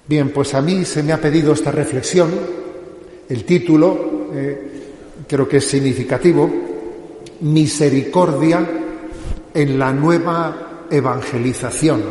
Bien, pues a mí se me ha pedido esta reflexión. El título creo que es significativo: Misericordia en la nueva evangelización.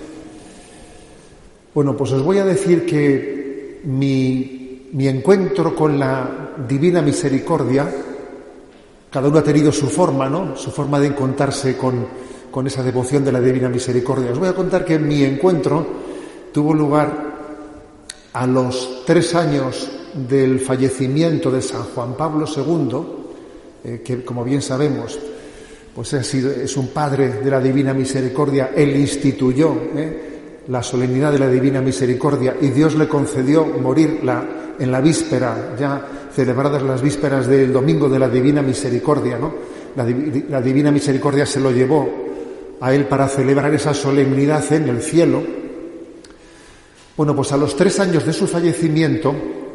Bueno, pues os voy a decir que mi encuentro con la divina misericordia, cada uno ha tenido su forma, ¿no? Su forma de encontrarse con esa devoción de la divina misericordia. Os voy a contar que mi encuentro tuvo lugar a los 3 años del fallecimiento de San Juan Pablo II, que, como bien sabemos, pues es un padre de la divina misericordia. Él instituyó la solemnidad de la divina misericordia y Dios le concedió morir en la víspera, ya celebradas las vísperas del domingo de la divina misericordia, ¿no? La divina misericordia se lo llevó a él para celebrar esa solemnidad en el cielo. Bueno, pues a los 3 años de su fallecimiento,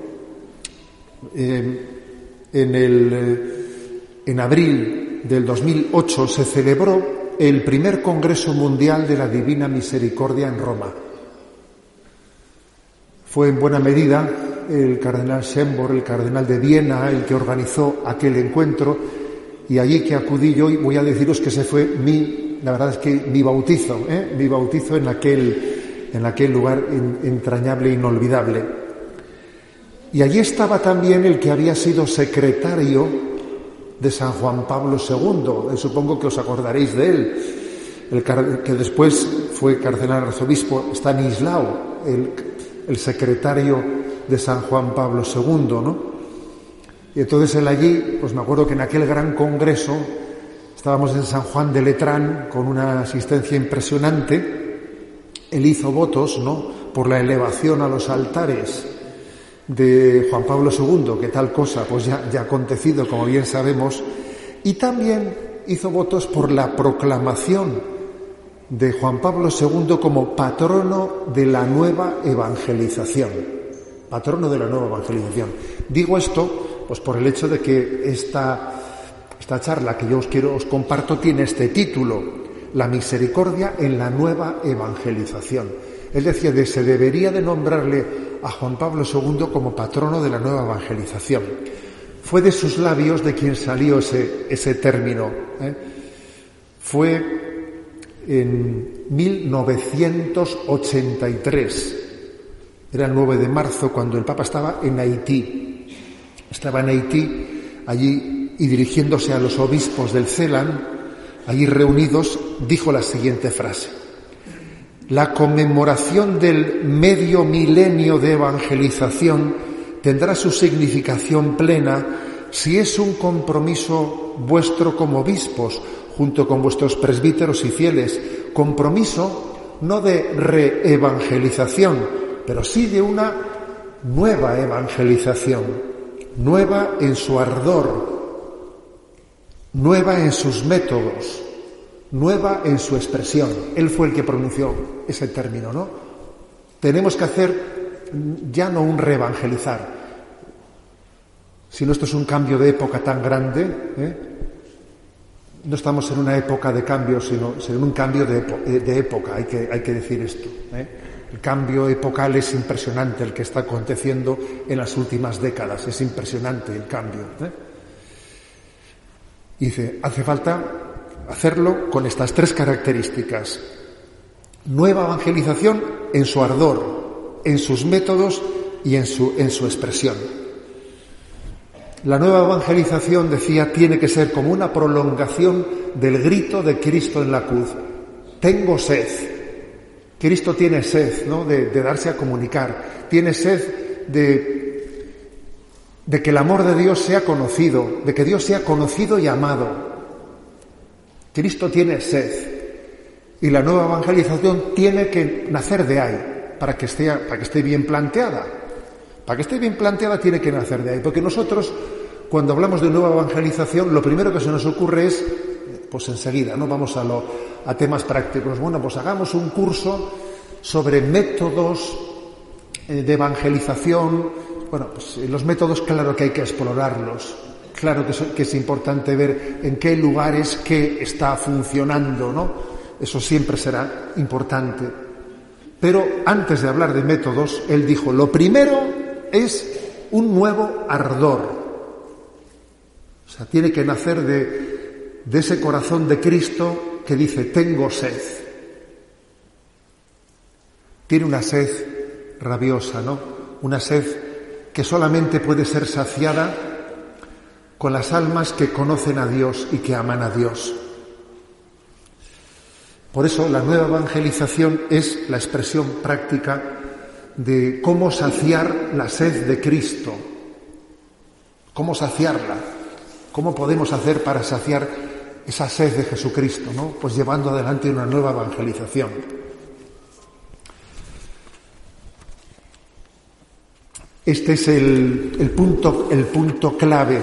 en abril del 2008 se celebró el primer Congreso Mundial de la Divina Misericordia en Roma. Fue en buena medida el cardenal Schönborn, el cardenal de Viena, el que organizó aquel encuentro, y allí que acudí yo, y voy a deciros que ese fue mi bautizo, en aquel lugar entrañable e inolvidable. Y allí estaba también el que había sido secretario de San Juan Pablo II, supongo que os acordaréis de él, que después fue cardenal arzobispo, Stanislao, el secretario de San Juan Pablo II, ¿no? Y entonces él allí, pues me acuerdo que en aquel gran congreso estábamos en San Juan de Letrán con una asistencia impresionante. Él hizo votos, ¿no?, por la elevación a los altares de Juan Pablo II, que tal cosa pues ya ha acontecido, como bien sabemos, y también hizo votos por la proclamación de Juan Pablo II como patrono de la nueva evangelización. Patrono de la nueva evangelización. Digo esto pues por el hecho de que esta charla que yo os comparto tiene este título: La misericordia en la nueva evangelización. Él decía que se debería de nombrarle a Juan Pablo II como patrono de la nueva evangelización. Fue de sus labios de quien salió ese término. Fue en 1983. Era el 9 de marzo, cuando el Papa estaba en Haití. Estaba en Haití, allí, y dirigiéndose a los obispos del CELAN, allí reunidos, dijo la siguiente frase: la conmemoración del medio milenio de evangelización tendrá su significación plena si es un compromiso vuestro como obispos, junto con vuestros presbíteros y fieles, compromiso no de reevangelización, pero sí de una nueva evangelización, nueva en su ardor, nueva en sus métodos, nueva en su expresión. Él fue el que pronunció ese término, ¿no? Tenemos que hacer ya no un reevangelizar, sino esto es un cambio de época tan grande, No estamos en una época de cambio, sino en un cambio de época, hay que decir esto, El cambio epocal es impresionante, el que está aconteciendo en las últimas décadas, es impresionante el cambio. Y dice, hace falta hacerlo con estas 3 características: nueva evangelización en su ardor, en sus métodos y en su expresión. La nueva evangelización, decía, tiene que ser como una prolongación del grito de Cristo en la cruz: tengo sed. Cristo tiene sed, ¿no?, de darse a comunicar, tiene sed de que el amor de Dios sea conocido, de que Dios sea conocido y amado. Cristo tiene sed, y la nueva evangelización tiene que nacer de ahí, para que esté bien planteada. Para que esté bien planteada tiene que nacer de ahí, porque nosotros, cuando hablamos de nueva evangelización, lo primero que se nos ocurre es, pues enseguida, ¿no?, vamos a temas prácticos. Bueno, pues hagamos un curso sobre métodos de evangelización. Bueno, pues los métodos, claro que hay que explorarlos, claro que es importante ver en qué lugares qué está funcionando, ¿no? Eso siempre será importante. Pero antes de hablar de métodos, él dijo, lo primero es un nuevo ardor. O sea, tiene que nacer de ese corazón de Cristo que dice, tengo sed. Tiene una sed rabiosa, ¿no? Una sed que solamente puede ser saciada con las almas que conocen a Dios y que aman a Dios. Por eso la nueva evangelización es la expresión práctica de cómo saciar la sed de Cristo. ¿Cómo saciarla? ¿Cómo podemos hacer para saciar esa sed de Jesucristo, ¿no? Pues llevando adelante una nueva evangelización. Este es el punto clave,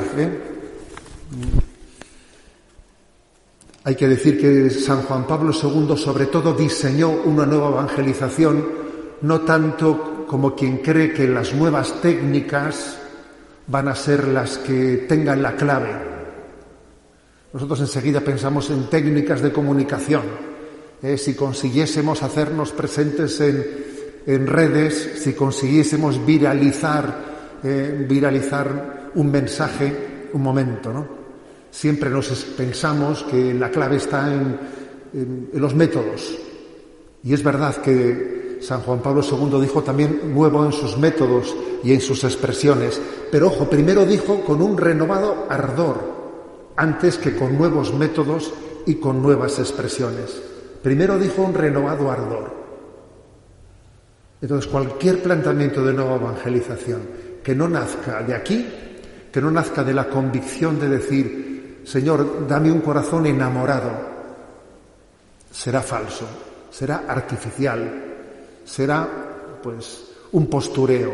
Hay que decir que San Juan Pablo II sobre todo diseñó una nueva evangelización, no tanto como quien cree que las nuevas técnicas van a ser las que tengan la clave. Nosotros enseguida pensamos en técnicas de comunicación. Si consiguiésemos hacernos presentes en redes, si consiguiésemos viralizar un mensaje, un momento, ¿no? Siempre pensamos que la clave está en los métodos. Y es verdad que San Juan Pablo II dijo también nuevo en sus métodos y en sus expresiones. Pero ojo, primero dijo con un renovado ardor, antes que con nuevos métodos y con nuevas expresiones. Primero dijo un renovado ardor. Entonces, cualquier planteamiento de nueva evangelización que no nazca de aquí, que no nazca de la convicción de decir, Señor, dame un corazón enamorado, será falso, será artificial, será, pues, un postureo,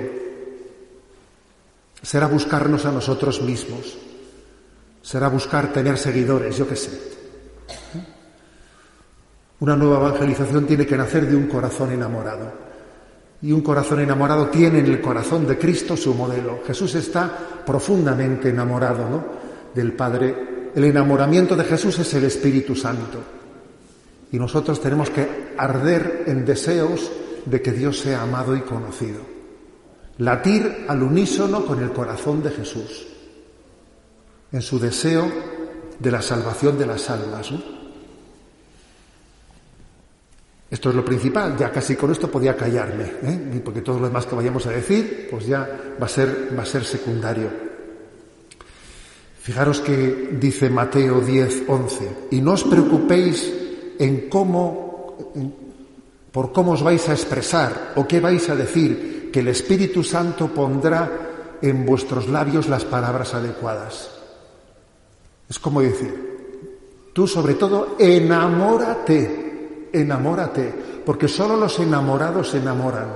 será buscarnos a nosotros mismos, será buscar tener seguidores, yo qué sé. Una nueva evangelización tiene que nacer de un corazón enamorado. Y un corazón enamorado tiene en el corazón de Cristo su modelo. Jesús está profundamente enamorado, ¿no?, del Padre. El enamoramiento de Jesús es el Espíritu Santo. Y nosotros tenemos que arder en deseos de que Dios sea amado y conocido. Latir al unísono con el corazón de Jesús, en su deseo de la salvación de las almas, ¿no? Esto es lo principal, ya casi con esto podía callarme, porque todo lo demás que vayamos a decir, pues ya va a ser secundario. Fijaros que dice Mateo 10:11, y no os preocupéis por cómo os vais a expresar o qué vais a decir, que el Espíritu Santo pondrá en vuestros labios las palabras adecuadas. Es como decir, tú sobre todo enamórate, porque solo los enamorados se enamoran.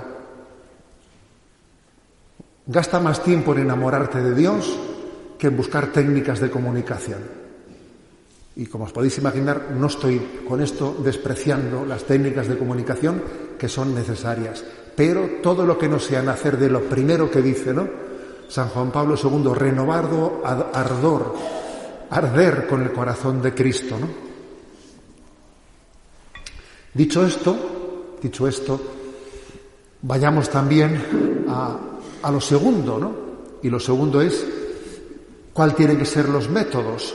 Gasta más tiempo en enamorarte de Dios que en buscar técnicas de comunicación. Y como os podéis imaginar, no estoy con esto despreciando las técnicas de comunicación que son necesarias, pero todo lo que no sea nacer de lo primero que dice, ¿no?, San Juan Pablo II, renovado ardor, arder con el corazón de Cristo, ¿no? Dicho esto, vayamos también a lo segundo, ¿no? Y lo segundo es, ¿cuáles tienen que ser los métodos?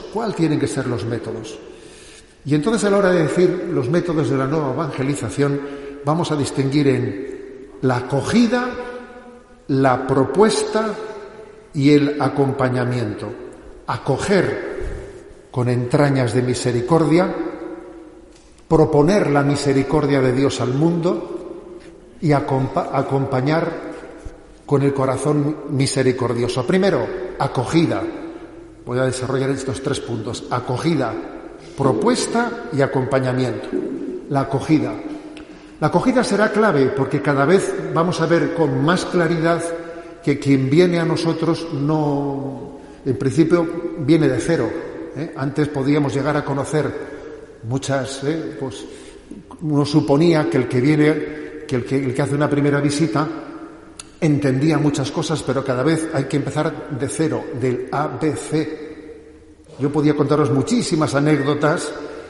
Y entonces, a la hora de decir los métodos de la nueva evangelización, vamos a distinguir en la acogida, la propuesta y el acompañamiento. Acoger con entrañas de misericordia, proponer la misericordia de Dios al mundo y acompañar con el corazón misericordioso. Primero, acogida. Voy a desarrollar estos 3 puntos. Acogida, propuesta y acompañamiento. La acogida. La acogida será clave porque cada vez vamos a ver con más claridad que quien viene a nosotros no, en principio, viene de cero. Antes podíamos llegar a conocer muchas, pues uno suponía que el que viene, que el que hace una primera visita entendía muchas cosas, pero cada vez hay que empezar de cero, del ABC. Yo podía contaros muchísimas anécdotas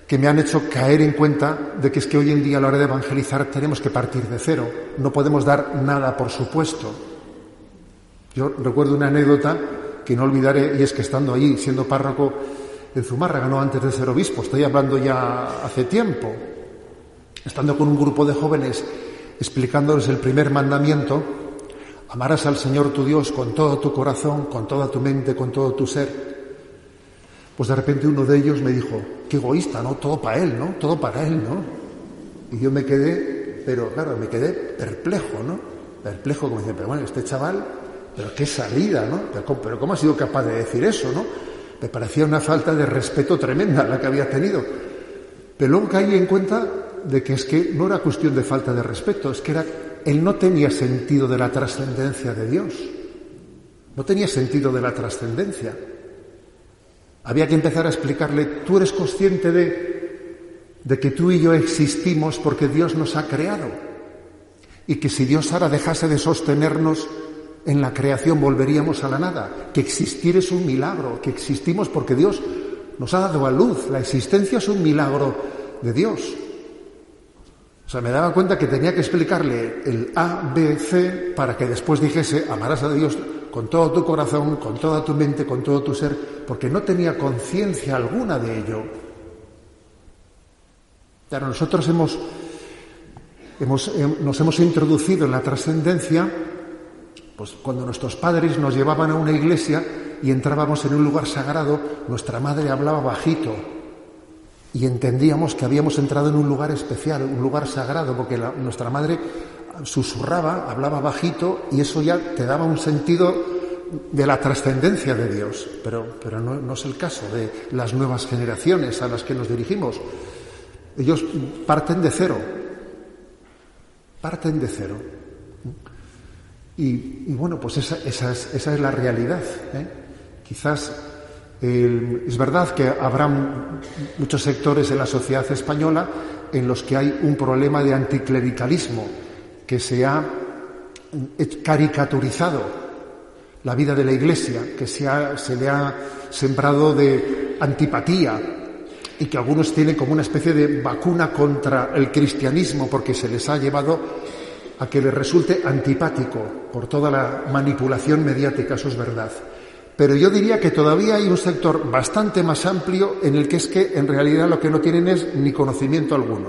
que me han hecho caer en cuenta de que es que hoy en día a la hora de evangelizar tenemos que partir de cero, no podemos dar nada por supuesto. Yo recuerdo una anécdota que no olvidaré, y es que estando allí, siendo párroco en Zumárraga, no antes de ser obispo, estoy hablando ya hace tiempo, estando con un grupo de jóvenes explicándoles el primer mandamiento: amarás al Señor tu Dios con todo tu corazón, con toda tu mente, con todo tu ser. Pues de repente uno de ellos me dijo: qué egoísta, ¿no? Todo para él, ¿no? Todo para él, ¿no? Y yo me quedé, pero claro, me quedé perplejo, ¿no? Perplejo, como diciendo, pero bueno, este chaval, pero qué salida, ¿no? Pero ¿cómo ha sido capaz de decir eso, no? Me parecía una falta de respeto tremenda la que había tenido. Pero luego caí en cuenta de que es que no era cuestión de falta de respeto, es que él no tenía sentido de la trascendencia de Dios. No tenía sentido de la trascendencia. Había que empezar a explicarle: tú eres consciente de que tú y yo existimos porque Dios nos ha creado, y que si Dios ahora dejase de sostenernos en la creación volveríamos a la nada, que existir es un milagro, que existimos porque Dios nos ha dado a luz, la existencia es un milagro de Dios. O sea, me daba cuenta que tenía que explicarle el A, B, C para que después dijese: amarás a Dios con todo tu corazón, con toda tu mente, con todo tu ser, porque no tenía conciencia alguna de ello. Claro, nosotros nos hemos introducido en la trascendencia, pues cuando nuestros padres nos llevaban a una iglesia y entrábamos en un lugar sagrado, nuestra madre hablaba bajito y entendíamos que habíamos entrado en un lugar especial, un lugar sagrado, porque nuestra madre susurraba, hablaba bajito, y eso ya te daba un sentido de la trascendencia de Dios. Pero no es el caso de las nuevas generaciones a las que nos dirigimos. Ellos parten de cero. Y bueno, pues esa es la realidad, ¿eh? Quizás es verdad que habrá muchos sectores de la sociedad española en los que hay un problema de anticlericalismo, que se ha caricaturizado la vida de la Iglesia, que se le ha sembrado de antipatía, y que algunos tienen como una especie de vacuna contra el cristianismo, porque se les ha llevado a que les resulte antipático por toda la manipulación mediática, eso es verdad. Pero yo diría que todavía hay un sector bastante más amplio en el que es que en realidad lo que no tienen es ni conocimiento alguno,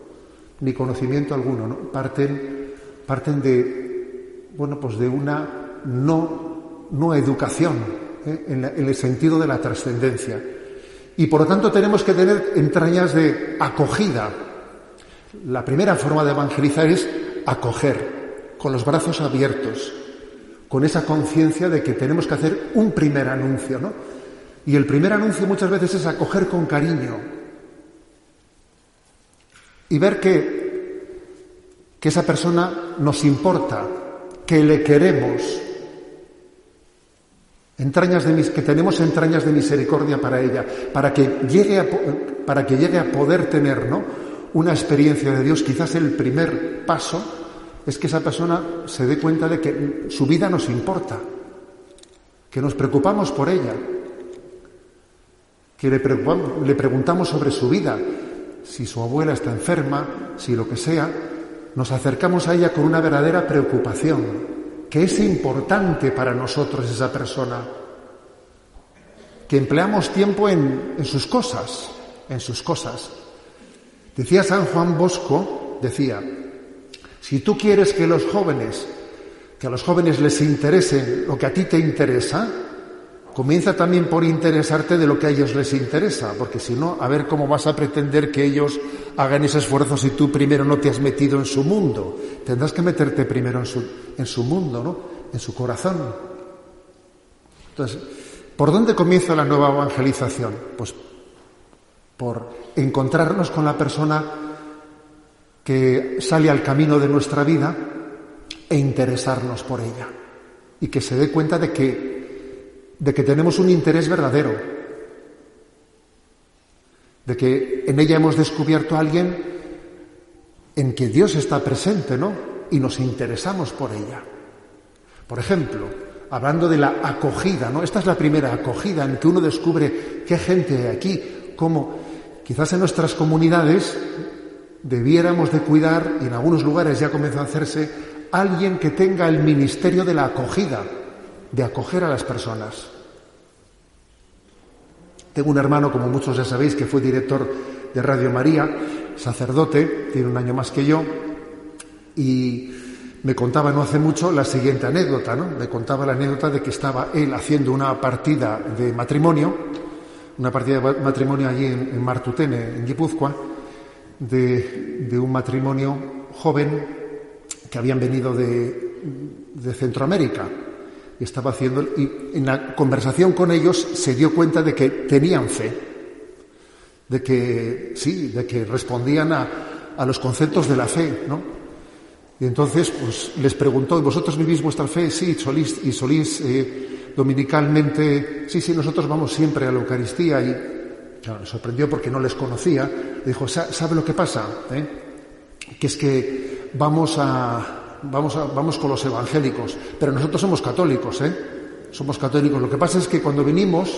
¿no? Parten de, bueno, pues de una no educación, en el sentido de la trascendencia. Y por lo tanto tenemos que tener entrañas de acogida. La primera forma de evangelizar es acoger, con los brazos abiertos, con esa conciencia de que tenemos que hacer un primer anuncio, ¿no? Y el primer anuncio muchas veces es acoger con cariño y ver que esa persona nos importa, que le queremos, que tenemos entrañas de misericordia para ella, para que llegue a poder tener, ¿no?, una experiencia de Dios. Quizás el primer paso es que esa persona se dé cuenta de que su vida nos importa, que nos preocupamos por ella, que le preguntamos sobre su vida, si su abuela está enferma, si lo que sea, nos acercamos a ella con una verdadera preocupación, que es importante para nosotros esa persona, que empleamos tiempo en sus cosas. Decía San Juan Bosco, si tú quieres que a los jóvenes les interese lo que a ti te interesa, comienza también por interesarte de lo que a ellos les interesa, porque si no, a ver cómo vas a pretender que ellos hagan ese esfuerzo si tú primero no te has metido en su mundo. Tendrás que meterte primero en su mundo, ¿no?, en su corazón. Entonces, ¿por dónde comienza la nueva evangelización? Pues por encontrarnos con la persona que sale al camino de nuestra vida e interesarnos por ella, y que se dé cuenta de que tenemos un interés verdadero, de que en ella hemos descubierto a alguien en que Dios está presente, ¿no?, y nos interesamos por ella. Por ejemplo, hablando de la acogida, ¿no? Esta es la primera acogida en que uno descubre qué gente hay aquí, cómo Quizás en nuestras comunidades debiéramos de cuidar, y en algunos lugares ya comenzó a hacerse, alguien que tenga el ministerio de la acogida, de acoger a las personas. Tengo un hermano, como muchos ya sabéis, que fue director de Radio María, sacerdote, tiene un año más que yo, y me contaba no hace mucho la siguiente anécdota, ¿no? Me contaba la anécdota de que estaba él haciendo una partida de matrimonio allí en Martutene, en Guipúzcoa, de un matrimonio joven que habían venido de Centroamérica. Y estaba haciendo, y en la conversación con ellos se dio cuenta de que tenían fe, de que respondían a los conceptos de la fe, ¿no? Y entonces pues les preguntó: ¿vosotros vivís vuestra fe? Sí, solís dominicalmente. Sí, nosotros vamos siempre a la Eucaristía. Y claro, me sorprendió porque no les conocía. Le dijo: ¿sabe lo que pasa? Que es que vamos con los evangélicos, pero nosotros somos católicos, somos católicos. Lo que pasa es que cuando venimos,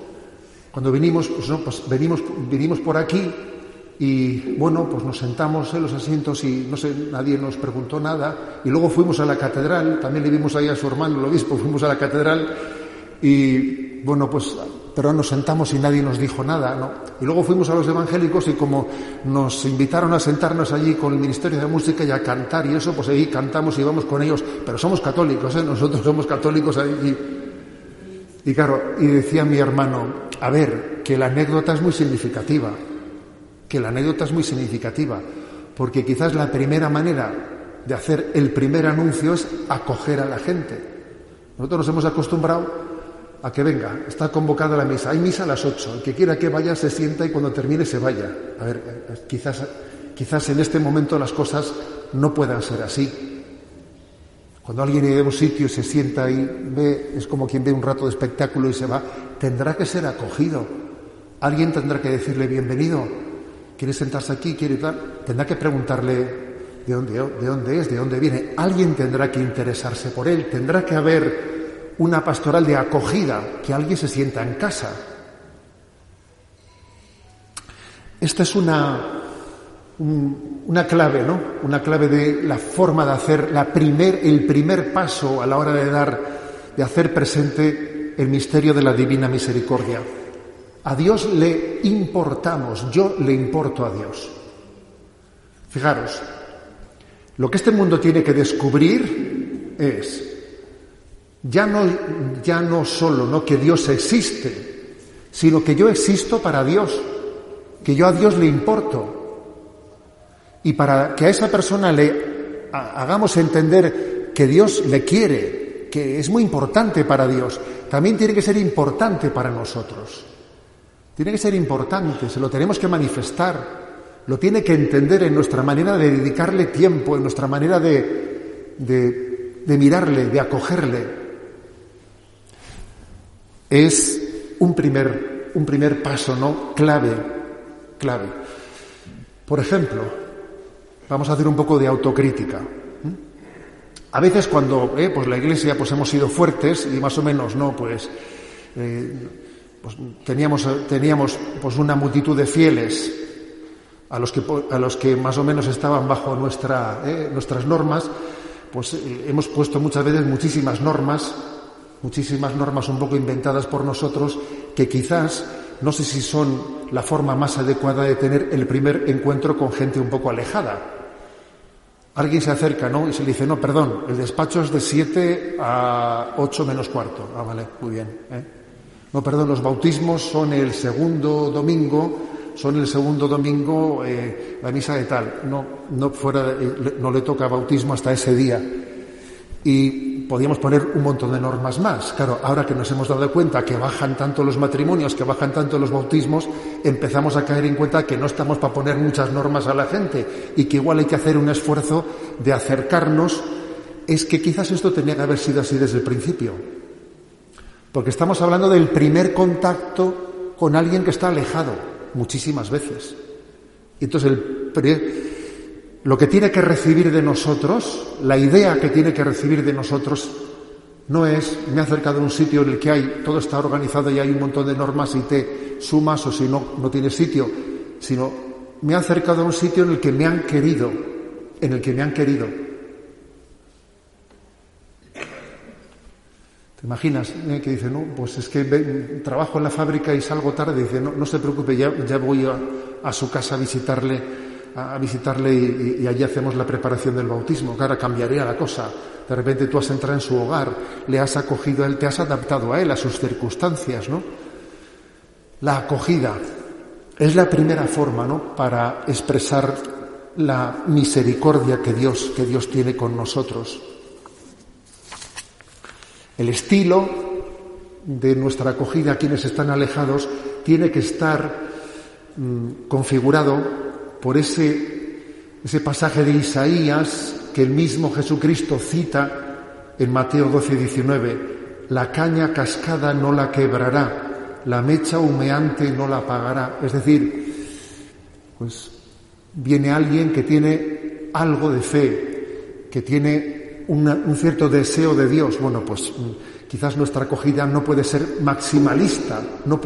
venimos por aquí y bueno, pues nos sentamos en los asientos y no sé, nadie nos preguntó nada, y luego fuimos a la catedral, también le vimos ahí a su hermano, el obispo, fuimos a la catedral y bueno, pues pero nos sentamos y nadie nos dijo nada, ¿no? Y luego fuimos a los evangélicos y como nos invitaron a sentarnos allí con el Ministerio de Música y a cantar y eso, pues ahí cantamos y vamos con ellos, pero somos católicos, nosotros somos católicos ahí. Y claro, y decía mi hermano: a ver, que la anécdota es muy significativa, porque quizás la primera manera de hacer el primer anuncio es acoger a la gente. Nosotros nos hemos acostumbrado a que venga, está convocada la misa, hay misa a las 8, el que quiera que vaya se sienta y cuando termine se vaya. A ver, quizás en este momento las cosas no puedan ser así. Cuando alguien llega a un sitio y se sienta y ve, es como quien ve un rato de espectáculo y se va, tendrá que ser acogido. Alguien tendrá que decirle: bienvenido, ¿quiere sentarse aquí? ¿Quiere tal? Tendrá que preguntarle de dónde es, de dónde viene. Alguien tendrá que interesarse por él, tendrá que haber una pastoral de acogida, que alguien se sienta en casa. Esta es una clave, ¿no? Una clave de la forma de hacer el primer paso a la hora de hacer presente el misterio de la Divina Misericordia. A Dios le importamos, yo le importo a Dios. Fijaros, lo que este mundo tiene que descubrir es ya no solo que Dios existe, sino que yo existo para Dios, que yo a Dios le importo. Y para que a esa persona le hagamos entender que Dios le quiere, que es muy importante para Dios, también tiene que ser importante para nosotros. Tiene que ser importante, se lo tenemos que manifestar, lo tiene que entender en nuestra manera de dedicarle tiempo, en nuestra manera de mirarle, de acogerle. Es un primer paso, ¿no? Clave. Por ejemplo, vamos a hacer un poco de autocrítica. A veces cuando pues la Iglesia pues hemos sido fuertes y más o menos no pues teníamos pues una multitud de fieles a los que más o menos estaban bajo nuestras normas, pues hemos puesto muchas veces muchísimas normas un poco inventadas por nosotros, que quizás no sé si son la forma más adecuada de tener el primer encuentro con gente un poco alejada. Alguien se acerca, ¿no? Y se le dice: no, perdón, el despacho es de 7 a 8 menos cuarto. Ah, vale, muy bien. No, perdón, los bautismos son el segundo domingo, la misa de tal. No le toca bautismo hasta ese día. Y podíamos poner un montón de normas más. Claro, ahora que nos hemos dado cuenta que bajan tanto los matrimonios, que bajan tanto los bautismos, empezamos a caer en cuenta que no estamos para poner muchas normas a la gente y que igual hay que hacer un esfuerzo de acercarnos. Es que quizás esto tenía que haber sido así desde el principio. Porque estamos hablando del primer contacto con alguien que está alejado muchísimas veces. Y entonces lo que tiene que recibir de nosotros, la idea que tiene que recibir de nosotros, no es: me he acercado a un sitio en el que todo está organizado y hay un montón de normas y te sumas, o si no tienes sitio. sino me ha acercado a un sitio en el que me han querido, ¿Te imaginas que dice, no, pues es que trabajo en la fábrica y salgo tarde? Dice, no se preocupe, ya voy a su casa a visitarle y allí hacemos la preparación del bautismo. Claro, cambiaría la cosa. De repente tú has entrado en su hogar, le has acogido a él, te has adaptado a él, a sus circunstancias, ¿no? La acogida es la primera forma, ¿no?, para expresar la misericordia que Dios tiene con nosotros. El estilo de nuestra acogida a quienes están alejados tiene que estar configurado por ese pasaje de Isaías que el mismo Jesucristo cita en Mateo 12:19. La caña cascada no la quebrará, la mecha humeante no la apagará. Es decir, pues viene alguien que tiene algo de fe, que tiene un cierto deseo de Dios. Bueno, pues quizás nuestra acogida no puede ser maximalista,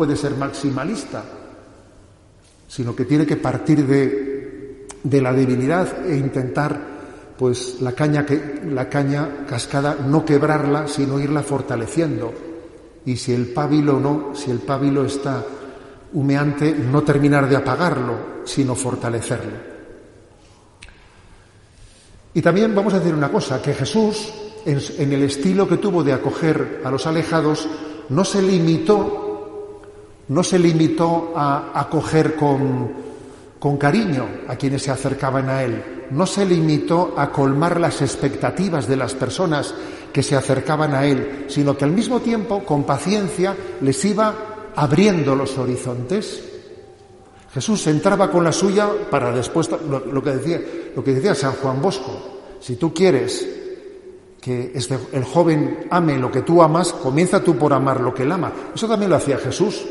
sino que tiene que partir de la divinidad e intentar, pues, la caña cascada no quebrarla, sino irla fortaleciendo. Y si el pábilo está humeante, no terminar de apagarlo, sino fortalecerlo. Y también vamos a decir una cosa, que Jesús, en el estilo que tuvo de acoger a los alejados, no se limitó a acoger con cariño a quienes se acercaban a él, no se limitó a colmar las expectativas de las personas que se acercaban a él, sino que al mismo tiempo, con paciencia, les iba abriendo los horizontes. Jesús entraba con la suya para después, lo que decía San Juan Bosco: si tú quieres que el joven ame lo que tú amas, comienza tú por amar lo que él ama. Eso también lo hacía Jesús.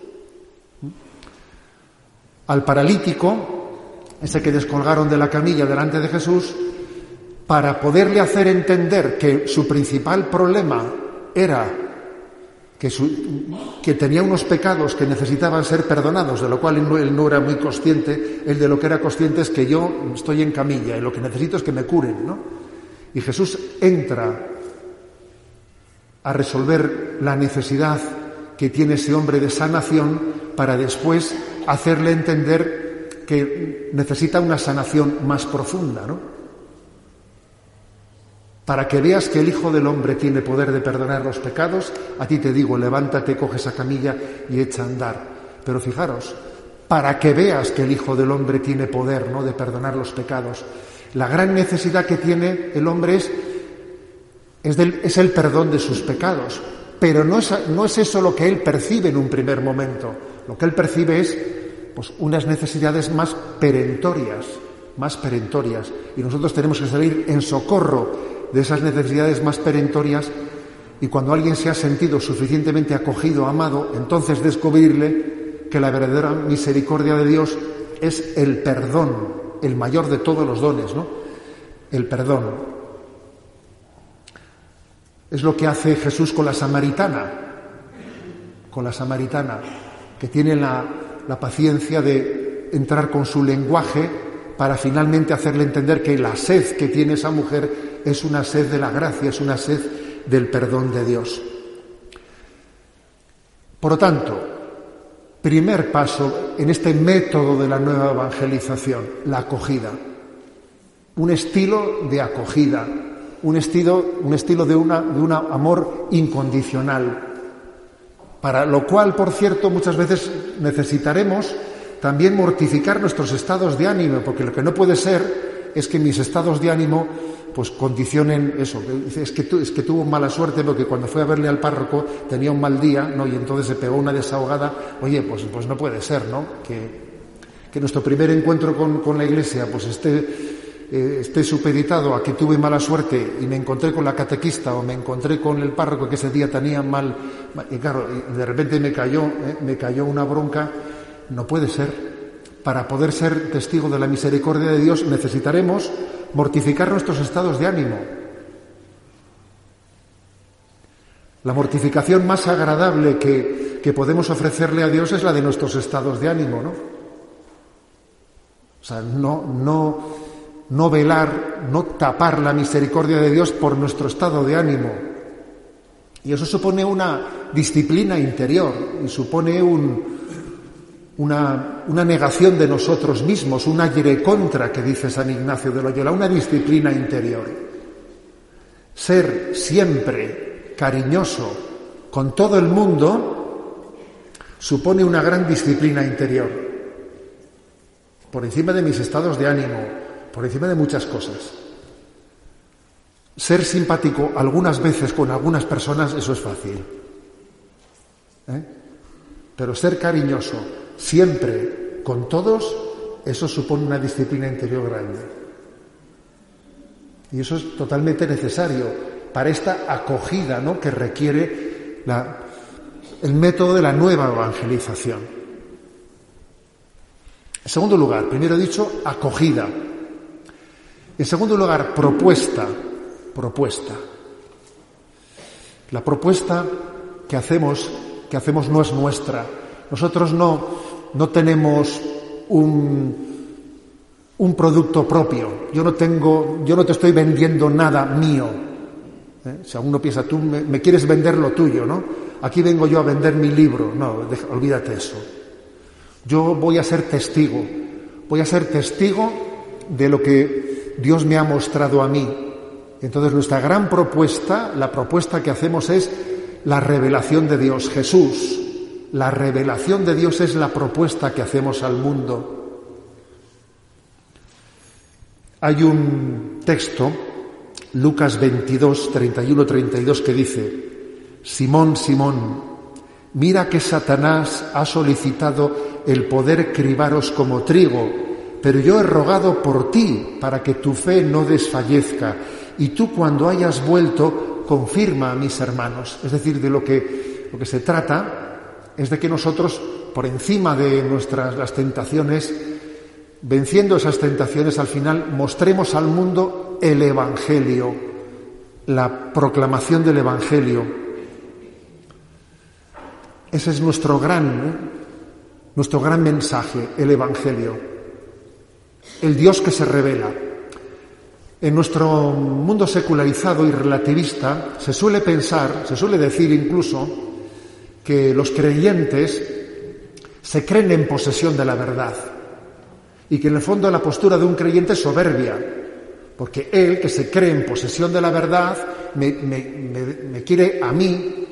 Al paralítico, ese que descolgaron de la camilla delante de Jesús, para poderle hacer entender que su principal problema era que tenía unos pecados que necesitaban ser perdonados, de lo cual él no era muy consciente. Él de lo que era consciente es que yo estoy en camilla y lo que necesito es que me curen, ¿no? Y Jesús entra a resolver la necesidad que tiene ese hombre de sanación para después hacerle entender que necesita una sanación más profunda, ¿no? Para que veas que el Hijo del Hombre tiene poder de perdonar los pecados, a ti te digo, levántate, coge esa camilla y echa a andar. Pero fijaros, para que veas que el Hijo del Hombre tiene poder, ¿no?, de perdonar los pecados. La gran necesidad que tiene el hombre es el perdón de sus pecados. Pero no es eso lo que él percibe en un primer momento. Lo que él percibe es, pues, unas necesidades más perentorias. Y nosotros tenemos que salir en socorro de esas necesidades más perentorias, y cuando alguien se ha sentido suficientemente acogido, amado, entonces descubrirle que la verdadera misericordia de Dios es el perdón, el mayor de todos los dones, ¿no? El perdón. Es lo que hace Jesús con la samaritana, que tiene la paciencia de entrar con su lenguaje para finalmente hacerle entender que la sed que tiene esa mujer es una sed de la gracia, es una sed del perdón de Dios. Por lo tanto, primer paso en este método de la nueva evangelización, la acogida. Un estilo de acogida, un estilo de un amor incondicional, para lo cual, por cierto, muchas veces necesitaremos también mortificar nuestros estados de ánimo, porque lo que no puede ser es que mis estados de ánimo pues condicionen eso. Es que tuvo mala suerte porque cuando fue a verle al párroco tenía un mal día, ¿no? Y entonces se pegó una desahogada. Oye, pues no puede ser, ¿no? Que nuestro primer encuentro con la Iglesia pues esté supeditado a que tuve mala suerte y me encontré con la catequista o me encontré con el párroco que ese día tenía mal. Y claro, de repente me cayó una bronca. No puede ser. Para poder ser testigo de la misericordia de Dios necesitaremos mortificar nuestros estados de ánimo. La mortificación más agradable que podemos ofrecerle a Dios es la de nuestros estados de ánimo, ¿no? sea, no velar, no tapar la misericordia de Dios por nuestro estado de ánimo. Y eso supone una disciplina interior y supone una negación de nosotros mismos, un aire contra, que dice San Ignacio de Loyola, una disciplina interior. Ser siempre cariñoso con todo el mundo supone una gran disciplina interior, por encima de mis estados de ánimo, por encima de muchas cosas. Ser simpático algunas veces con algunas personas, eso es fácil. Pero ser cariñoso siempre con todos, eso supone una disciplina interior grande. Y eso es totalmente necesario para esta acogida, ¿no?, que requiere el método de la nueva evangelización. En segundo lugar, primero he dicho acogida. En segundo lugar, propuesta. La propuesta que hacemos no es nuestra. Nosotros no tenemos un producto propio. Yo no te estoy vendiendo nada mío. Si alguno piensa, tú me quieres vender lo tuyo, ¿no? Aquí vengo yo a vender mi libro. No, olvídate eso. Yo voy a ser testigo de lo que Dios me ha mostrado a mí. Entonces nuestra gran propuesta, la propuesta que hacemos es la revelación de Dios, Jesús. La revelación de Dios es la propuesta que hacemos al mundo. Hay un texto, Lucas 22, 31-32, que dice: Simón, Simón, mira que Satanás ha solicitado el poder cribaros como trigo, pero yo he rogado por ti para que tu fe no desfallezca, y tú cuando hayas vuelto confirma a mis hermanos. Es decir, de lo que se trata es de que nosotros, por encima de las tentaciones, venciendo esas tentaciones, al final mostremos al mundo el Evangelio, la proclamación del Evangelio. Ese es nuestro gran mensaje, el Evangelio. El Dios que se revela. En nuestro mundo secularizado y relativista se suele decir incluso, que los creyentes se creen en posesión de la verdad y que en el fondo la postura de un creyente es soberbia, porque él, que se cree en posesión de la verdad, me quiere a mí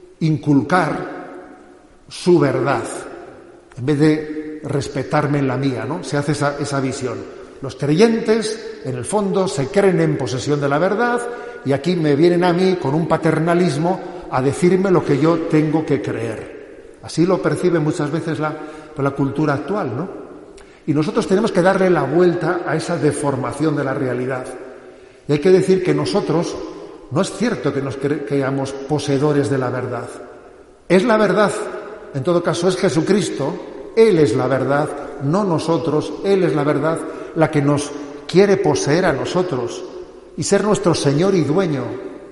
inculcar su verdad en vez de respetarme en la mía, ¿no? Se hace esa visión. Los creyentes, en el fondo, se creen en posesión de la verdad y aquí me vienen a mí con un paternalismo a decirme lo que yo tengo que creer. Así lo percibe muchas veces la cultura actual, ¿no? Y nosotros tenemos que darle la vuelta a esa deformación de la realidad. Y hay que decir que nosotros, no es cierto que nos creamos poseedores de la verdad. Es la verdad, en todo caso es Jesucristo, Él es la verdad, no nosotros, Él es la verdad, la que nos quiere poseer a nosotros y ser nuestro Señor y dueño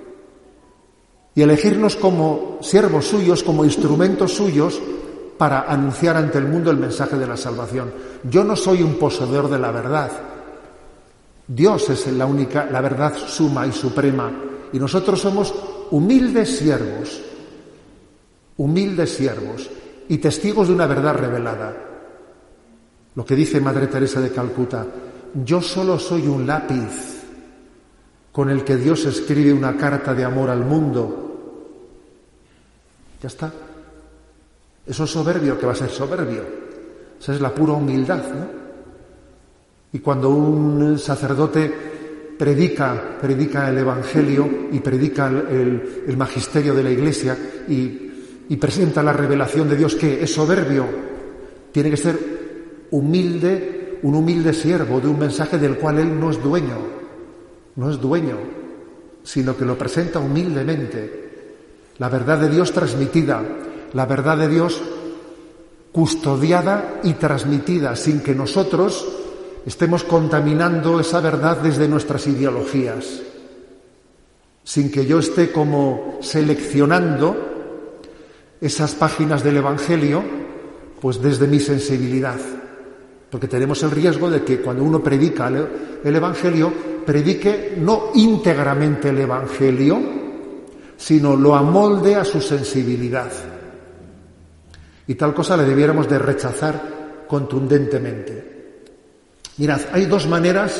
y elegirnos como siervos suyos, como instrumentos suyos para anunciar ante el mundo el mensaje de la salvación. Yo no soy un poseedor de la verdad. Dios es la verdad suma y suprema y nosotros somos humildes siervos y testigos de una verdad revelada. Lo que dice Madre Teresa de Calcuta: yo solo soy un lápiz con el que Dios escribe una carta de amor al mundo. Ya está. Eso es soberbio, que va a ser soberbio. Esa es la pura humildad, ¿no? Y cuando un sacerdote predica el Evangelio y predica el magisterio de la Iglesia y presenta la revelación de Dios, ¿qué? ¿Es soberbio? Tiene que ser humilde, un humilde siervo de un mensaje del cual él no es dueño, sino que lo presenta humildemente. La verdad de Dios transmitida, la verdad de Dios custodiada y transmitida, sin que nosotros estemos contaminando esa verdad desde nuestras ideologías, sin que yo esté como seleccionando esas páginas del Evangelio, pues desde mi sensibilidad. Porque tenemos el riesgo de que cuando uno predica el Evangelio, predique no íntegramente el Evangelio, sino lo amolde a su sensibilidad. Y tal cosa le debiéramos de rechazar contundentemente. Mirad, hay dos maneras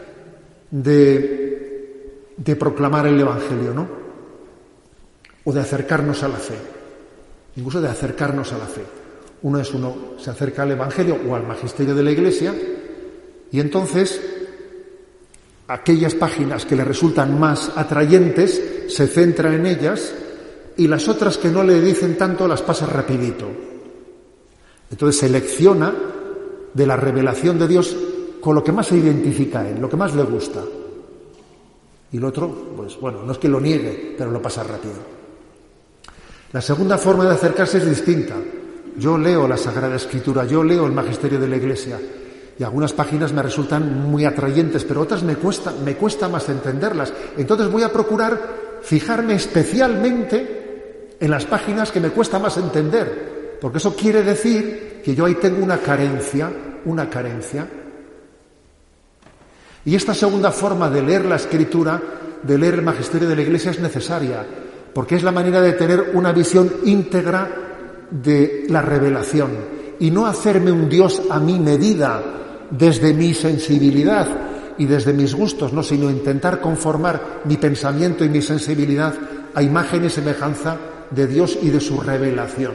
de proclamar el Evangelio, ¿no? O de acercarnos a la fe. Incluso de acercarnos a la fe. Uno se acerca al Evangelio o al magisterio de la Iglesia y entonces aquellas páginas que le resultan más atrayentes se centra en ellas y las otras que no le dicen tanto las pasa rapidito. Entonces selecciona de la revelación de Dios con lo que más se identifica a él, lo que más le gusta. Y el otro, pues bueno, no es que lo niegue, pero lo pasa rápido. La segunda forma de acercarse es distinta. Yo leo la Sagrada Escritura, yo leo el magisterio de la Iglesia y algunas páginas me resultan muy atrayentes, pero otras me cuesta más entenderlas. Entonces voy a procurar fijarme especialmente en las páginas que me cuesta más entender, porque eso quiere decir que yo ahí tengo una carencia. Y esta segunda forma de leer la Escritura, de leer el magisterio de la Iglesia es necesaria, porque es la manera de tener una visión íntegra de la revelación y no hacerme un Dios a mi medida desde mi sensibilidad y desde mis gustos, no, sino intentar conformar mi pensamiento y mi sensibilidad a imagen y semejanza de Dios y de su revelación.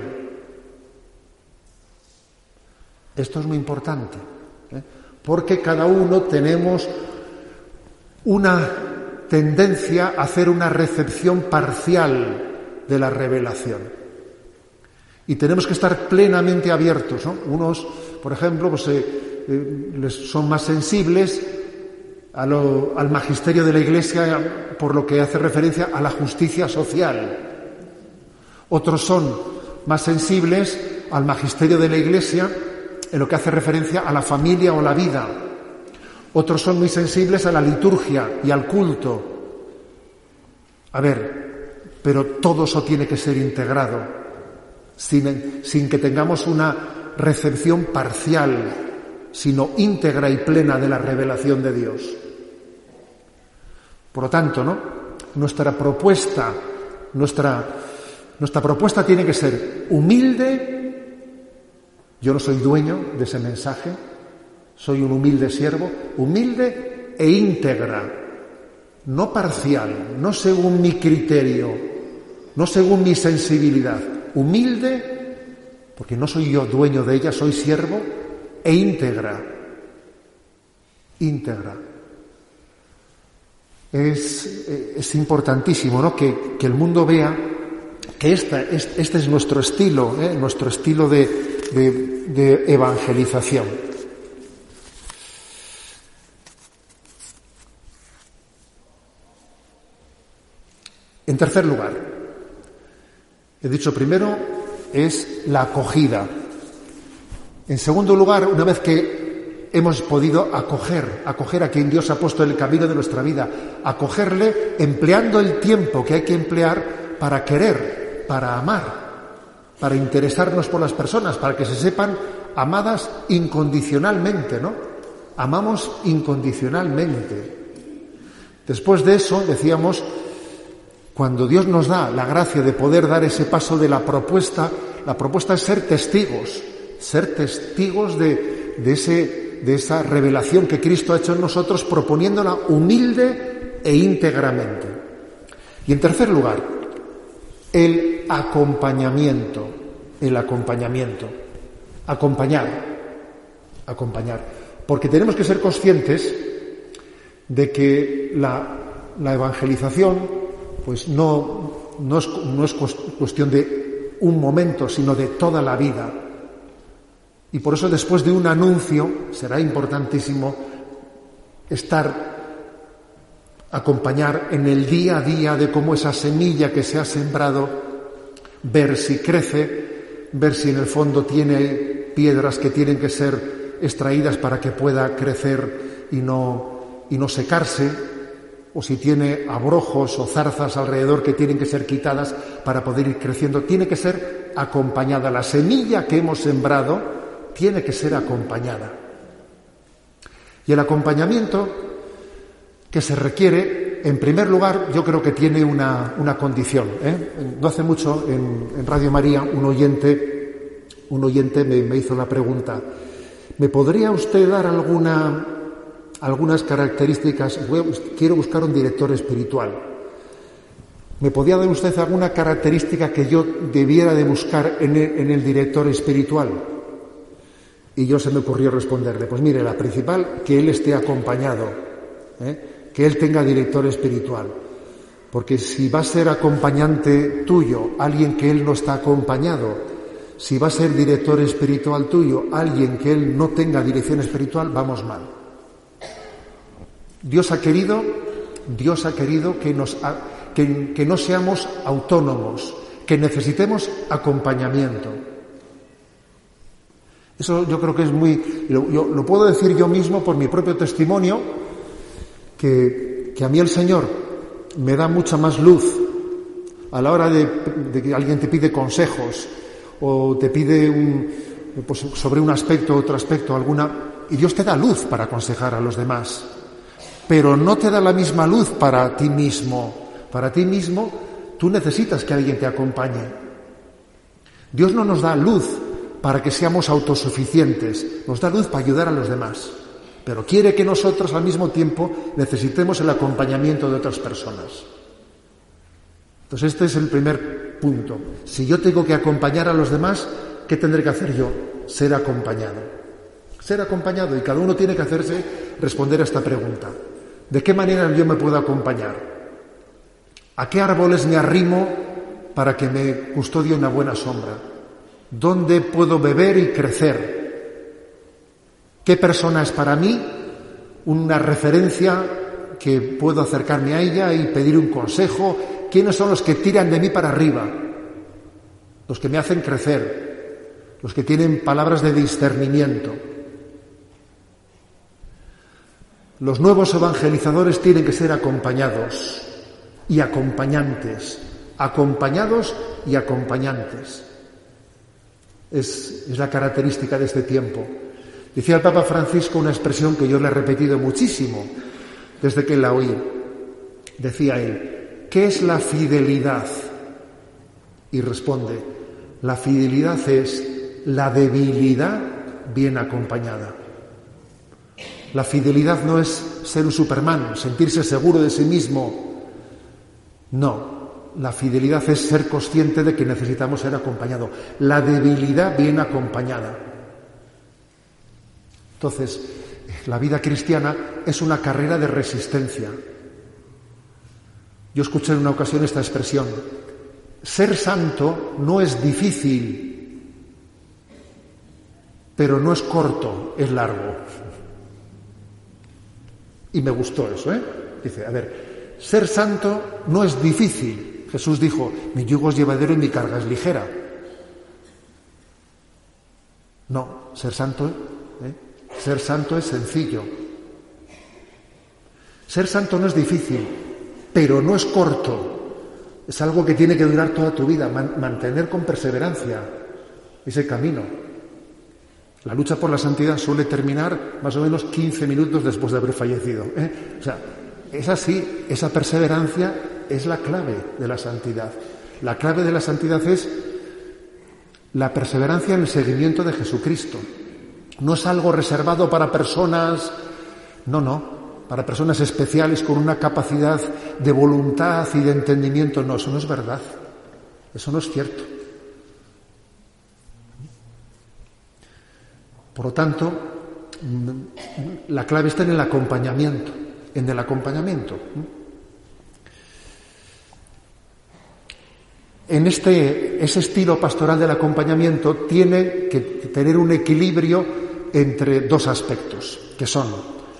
Esto es muy importante, porque cada uno tenemos una tendencia a hacer una recepción parcial de la revelación. Y tenemos que estar plenamente abiertos, ¿no? Unos, por ejemplo, pues, son más sensibles al magisterio de la Iglesia por lo que hace referencia a la justicia social. Otros son más sensibles al magisterio de la Iglesia en lo que hace referencia a la familia o la vida. Otros son muy sensibles a la liturgia y al culto. A ver, pero todo eso tiene que ser integrado. Sin que tengamos una recepción parcial, sino íntegra y plena de la revelación de Dios. Por lo tanto, ¿no? Nuestra propuesta tiene que ser humilde. Yo no soy dueño de ese mensaje, soy un humilde siervo, humilde e íntegra, no parcial, no según mi criterio, no según mi sensibilidad. Humilde, porque no soy yo dueño de ella, soy siervo, e íntegra. Es importantísimo, ¿no? Que el mundo vea que este es nuestro estilo, nuestro estilo de evangelización. En tercer lugar, he dicho primero, es la acogida. En segundo lugar, una vez que hemos podido acoger a quien Dios ha puesto en el camino de nuestra vida, acogerle empleando el tiempo que hay que emplear para querer, para amar, para interesarnos por las personas, para que se sepan amadas incondicionalmente, ¿no? Amamos incondicionalmente. Después de eso, decíamos, cuando Dios nos da la gracia de poder dar ese paso de la propuesta es ser testigos de esa revelación que Cristo ha hecho en nosotros, proponiéndola humilde e íntegramente. Y en tercer lugar, el acompañamiento. Acompañar. Porque tenemos que ser conscientes de que la evangelización pues no es cuestión de un momento, sino de toda la vida. Y por eso después de un anuncio será importantísimo acompañar en el día a día de cómo esa semilla que se ha sembrado, ver si crece, ver si en el fondo tiene piedras que tienen que ser extraídas para que pueda crecer y no secarse, o si tiene abrojos o zarzas alrededor que tienen que ser quitadas para poder ir creciendo. Tiene que ser acompañada. La semilla que hemos sembrado tiene que ser acompañada. Y el acompañamiento que se requiere, en primer lugar, yo creo que tiene una condición. No hace mucho en Radio María un oyente me hizo la pregunta: ¿me podría usted dar algunas características? Quiero buscar un director espiritual. ¿Me podría dar usted alguna característica que yo debiera de buscar en el director espiritual? Y yo se me ocurrió responderle, pues mire, la principal, que él esté acompañado, que él tenga director espiritual. Porque si va a ser acompañante tuyo alguien que él no está acompañado, si va a ser director espiritual tuyo alguien que él no tenga dirección espiritual, vamos mal. Dios ha querido que no seamos autónomos, que necesitemos acompañamiento. Eso yo creo que es lo puedo decir yo mismo por mi propio testimonio, que a mí el Señor me da mucha más luz a la hora de que alguien te pide consejos o te pide sobre un aspecto, otro aspecto, y Dios te da luz para aconsejar a los demás, pero no te da la misma luz para ti mismo. Para ti mismo, tú necesitas que alguien te acompañe. Dios no nos da luz para que seamos autosuficientes, nos da luz para ayudar a los demás, pero quiere que nosotros al mismo tiempo necesitemos el acompañamiento de otras personas. Entonces este es el primer punto. Si yo tengo que acompañar a los demás, ¿qué tendré que hacer yo? Ser acompañado. Ser acompañado, y cada uno tiene que responder a esta pregunta. ¿De qué manera yo me puedo acompañar? ¿A qué árboles me arrimo para que me custodie una buena sombra? ¿Dónde puedo beber y crecer? ¿Qué persona es para mí una referencia que puedo acercarme a ella y pedir un consejo? ¿Quiénes son los que tiran de mí para arriba? Los que me hacen crecer, los que tienen palabras de discernimiento. Los nuevos evangelizadores tienen que ser acompañados y acompañantes, acompañados y acompañantes. Es la característica de este tiempo. Decía el Papa Francisco una expresión que yo le he repetido muchísimo desde que la oí. Decía él: ¿qué es la fidelidad? Y responde: la fidelidad es la debilidad bien acompañada. La fidelidad no es ser un Superman, sentirse seguro de sí mismo. No. La fidelidad es ser consciente de que necesitamos ser acompañados. La debilidad bien acompañada. Entonces, la vida cristiana es una carrera de resistencia. Yo escuché en una ocasión esta expresión: ser santo no es difícil, pero no es corto, es largo. Y me gustó eso, Dice, a ver, ser santo no es difícil. Jesús dijo: mi yugo es llevadero y mi carga es ligera. No, ser santo es sencillo. Ser santo no es difícil, pero no es corto. Es algo que tiene que durar toda tu vida, mantener con perseverancia ese camino. La lucha por la santidad suele terminar más o menos 15 minutos después de haber fallecido. O sea, es así, esa perseverancia es la clave de la santidad. La clave de la santidad es la perseverancia en el seguimiento de Jesucristo. No es algo reservado para personas, para personas especiales con una capacidad de voluntad y de entendimiento. No, eso no es verdad. Eso no es cierto. Por lo tanto, la clave está en el acompañamiento, En ese estilo pastoral del acompañamiento tiene que tener un equilibrio entre dos aspectos, que son: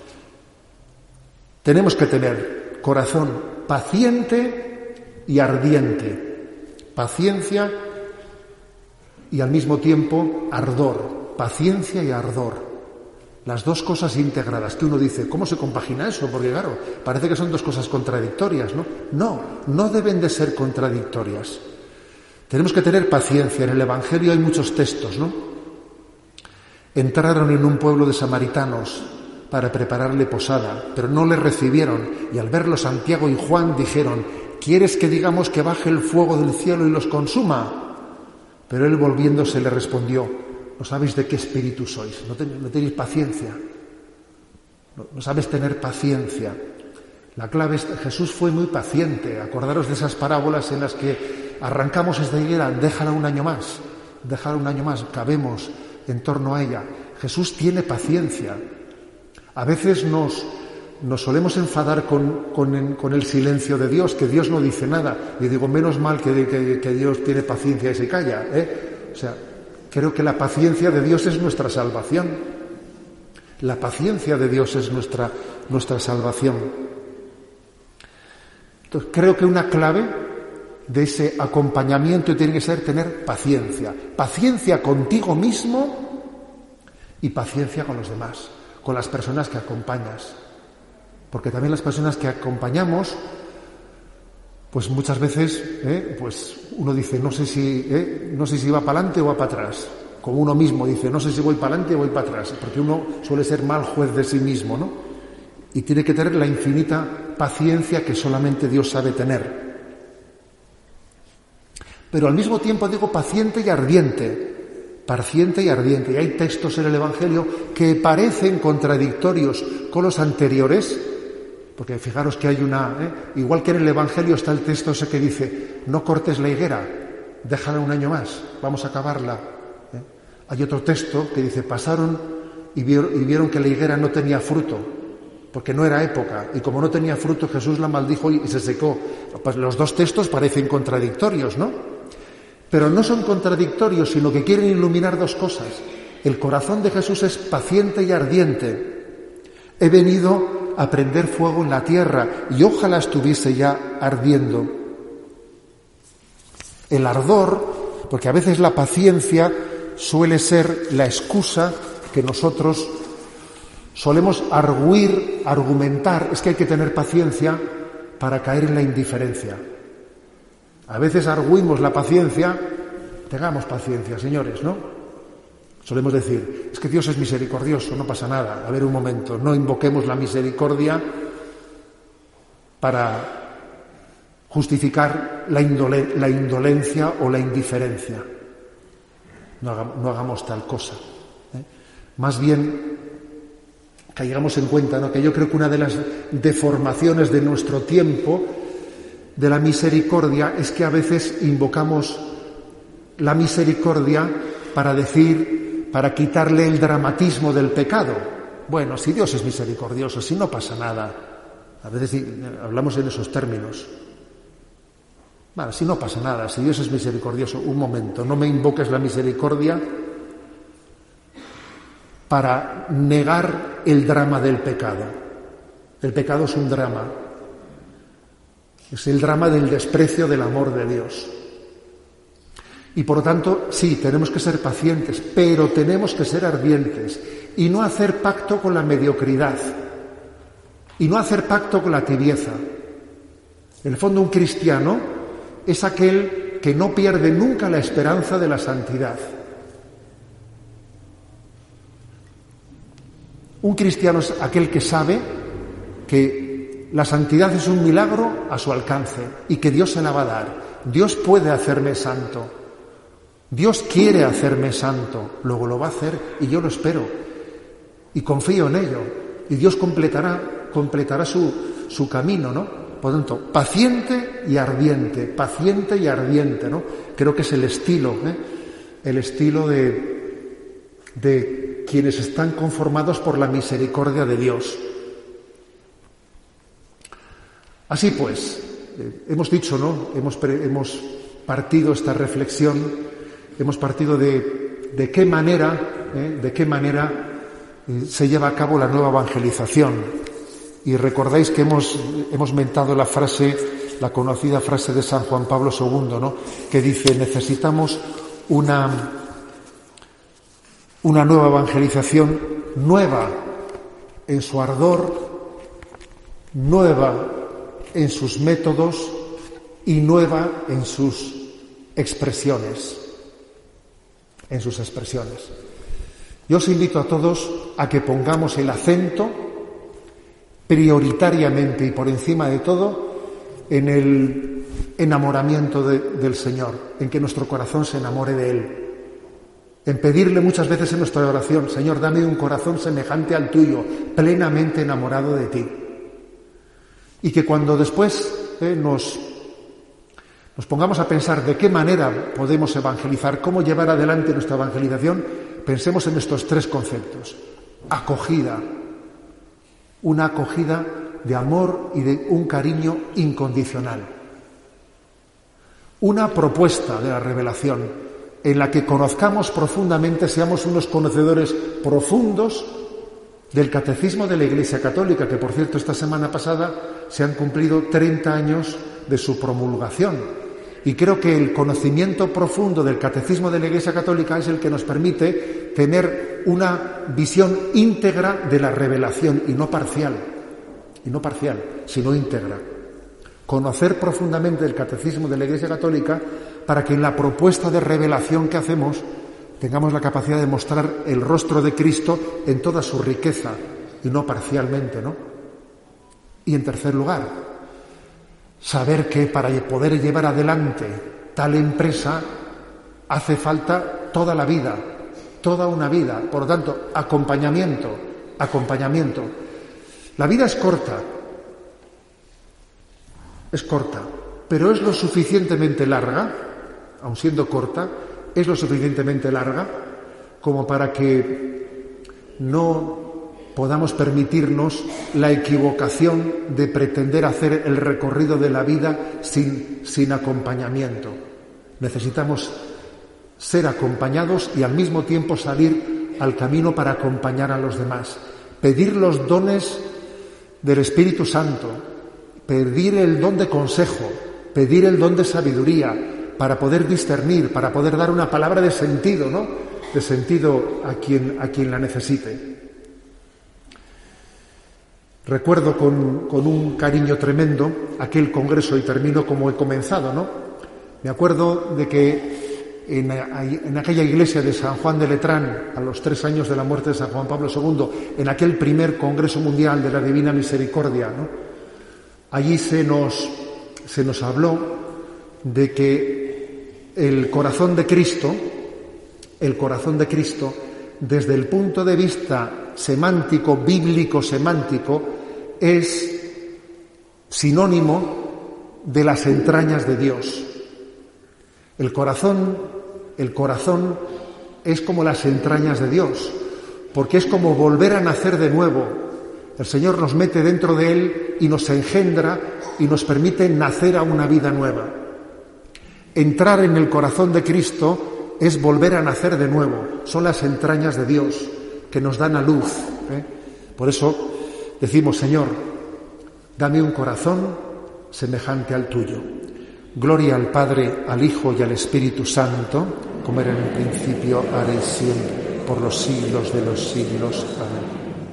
tenemos que tener corazón paciente y ardiente, paciencia y al mismo tiempo ardor, paciencia y ardor. Las dos cosas integradas, que uno dice, ¿cómo se compagina eso? Porque claro, parece que son dos cosas contradictorias, ¿no? No deben de ser contradictorias. Tenemos que tener paciencia. En el Evangelio hay muchos textos, ¿no? Entraron en un pueblo de samaritanos para prepararle posada, pero no le recibieron, y al verlo Santiago y Juan dijeron: ¿quieres que digamos que baje el fuego del cielo y los consuma? Pero él, volviéndose, le respondió: no sabéis de qué espíritu sois, no tenéis paciencia, no sabes tener paciencia. La clave es que Jesús fue muy paciente. Acordaros de esas parábolas en las que arrancamos esta higuera, déjala un año más, cabemos en torno a ella. Jesús tiene paciencia. A veces nos solemos enfadar con el silencio de Dios, que Dios no dice nada. Y digo, menos mal que Dios tiene paciencia y se calla, O sea, creo que la paciencia de Dios es nuestra salvación. La paciencia de Dios es nuestra salvación. Entonces, creo que una clave de ese acompañamiento tiene que ser tener paciencia. Paciencia contigo mismo y paciencia con los demás, con las personas que acompañas. Porque también las personas que acompañamos, pues muchas veces, pues uno dice, no sé si va para adelante o va para atrás. Como uno mismo dice, no sé si voy para adelante o voy para atrás, porque uno suele ser mal juez de sí mismo, ¿no? Y tiene que tener la infinita paciencia que solamente Dios sabe tener. Pero al mismo tiempo digo paciente y ardiente. Y hay textos en el Evangelio que parecen contradictorios con los anteriores, porque fijaros que hay igual que en el Evangelio está el texto ese que dice, no cortes la higuera, déjala un año más, vamos a acabarla. Hay otro texto que dice, pasaron y vieron que la higuera no tenía fruto, porque no era época, y como no tenía fruto, Jesús la maldijo y se secó. Pues los dos textos parecen contradictorios, ¿no? Pero no son contradictorios, sino que quieren iluminar dos cosas. El corazón de Jesús es paciente y ardiente. He venido a prender fuego en la tierra, y ojalá estuviese ya ardiendo. El ardor, porque a veces la paciencia suele ser la excusa que nosotros solemos argumentar, es que hay que tener paciencia para caer en la indiferencia. A veces arguimos la paciencia, tengamos paciencia, señores, ¿no? Solemos decir, es que Dios es misericordioso, no pasa nada. A ver, un momento, no invoquemos la misericordia para justificar la indolencia o la indiferencia. No hagamos tal cosa. Más bien, caigamos en cuenta, ¿no?, que yo creo que una de las deformaciones de nuestro tiempo de la misericordia es que a veces invocamos la misericordia para quitarle el dramatismo del pecado. Bueno, si Dios es misericordioso, si no pasa nada. A veces hablamos en esos términos. Bueno, si no pasa nada, si Dios es misericordioso, un momento, no me invoques la misericordia para negar el drama del pecado. El pecado es un drama. Es el drama del desprecio del amor de Dios. Y por lo tanto, sí, tenemos que ser pacientes, pero tenemos que ser ardientes y no hacer pacto con la mediocridad y no hacer pacto con la tibieza. En el fondo, un cristiano es aquel que no pierde nunca la esperanza de la santidad. Un cristiano es aquel que sabe que la santidad es un milagro a su alcance y que Dios se la va a dar. Dios puede hacerme santo. Dios quiere hacerme santo. Luego lo va a hacer y yo lo espero. Y confío en ello. Y Dios completará su camino, ¿no? Por lo tanto, paciente y ardiente, ¿no? Creo que es el estilo de quienes están conformados por la misericordia de Dios. Así pues, hemos dicho, ¿no? Hemos partido esta reflexión, hemos partido de qué manera se lleva a cabo la nueva evangelización. Y recordáis que hemos mentado la conocida frase de San Juan Pablo II, ¿no?, que dice, necesitamos una nueva evangelización, nueva en su ardor, nueva en sus métodos y nueva en sus expresiones. Yo os invito a todos a que pongamos el acento prioritariamente y por encima de todo en el enamoramiento del Señor, en que nuestro corazón se enamore de Él, en pedirle muchas veces en nuestra oración: Señor, dame un corazón semejante al tuyo, plenamente enamorado de ti. Y que cuando después nos pongamos a pensar de qué manera podemos evangelizar, cómo llevar adelante nuestra evangelización, pensemos en estos tres conceptos: acogida, una acogida de amor y de un cariño incondicional; una propuesta de la revelación en la que conozcamos profundamente, seamos unos conocedores profundos del Catecismo de la Iglesia Católica, que por cierto esta semana pasada se han cumplido 30 años de su promulgación. Y creo que el conocimiento profundo del Catecismo de la Iglesia Católica es el que nos permite tener una visión íntegra de la revelación, y no parcial, sino íntegra. Conocer profundamente el Catecismo de la Iglesia Católica para que en la propuesta de revelación que hacemos tengamos la capacidad de mostrar el rostro de Cristo en toda su riqueza y no parcialmente, ¿no? Y en tercer lugar, saber que para poder llevar adelante tal empresa hace falta toda la vida, toda una vida. Por lo tanto, acompañamiento. La vida es corta, pero es lo suficientemente larga, aun siendo corta, es lo suficientemente larga como para que no podamos permitirnos la equivocación de pretender hacer el recorrido de la vida sin acompañamiento. Necesitamos ser acompañados y al mismo tiempo salir al camino para acompañar a los demás. Pedir los dones del Espíritu Santo, pedir el don de consejo, pedir el don de sabiduría, para poder discernir, para poder dar una palabra de sentido, ¿no? De sentido a quien la necesite. Recuerdo con un cariño tremendo aquel congreso, y termino como he comenzado, ¿no? Me acuerdo de que en aquella iglesia de San Juan de Letrán, a los 3 años de la muerte de San Juan Pablo II, en aquel primer Congreso Mundial de la Divina Misericordia, ¿no? Allí se nos habló de que el corazón de Cristo, desde el punto de vista semántico, bíblico semántico, es sinónimo de las entrañas de Dios. El corazón es como las entrañas de Dios, porque es como volver a nacer de nuevo. El Señor nos mete dentro de Él y nos engendra y nos permite nacer a una vida nueva. Entrar en el corazón de Cristo es volver a nacer de nuevo. Son las entrañas de Dios que nos dan a luz. Por eso decimos: Señor, dame un corazón semejante al tuyo. Gloria al Padre, al Hijo y al Espíritu Santo, como era en el principio, ahora y siempre, por los siglos de los siglos. Amén.